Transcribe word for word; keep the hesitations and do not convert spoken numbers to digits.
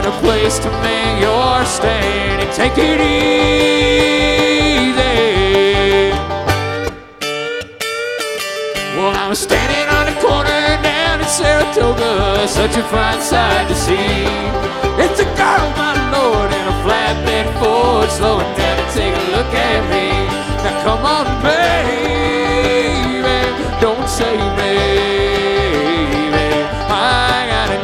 find a place to make your stand and take it easy. Well, I was standing on the corner down in Saratoga, such a fine sight to see. It's a girl, my lord, in a flatbed Ford, slowing down to take a look at me. Now come on, baby, don't say me.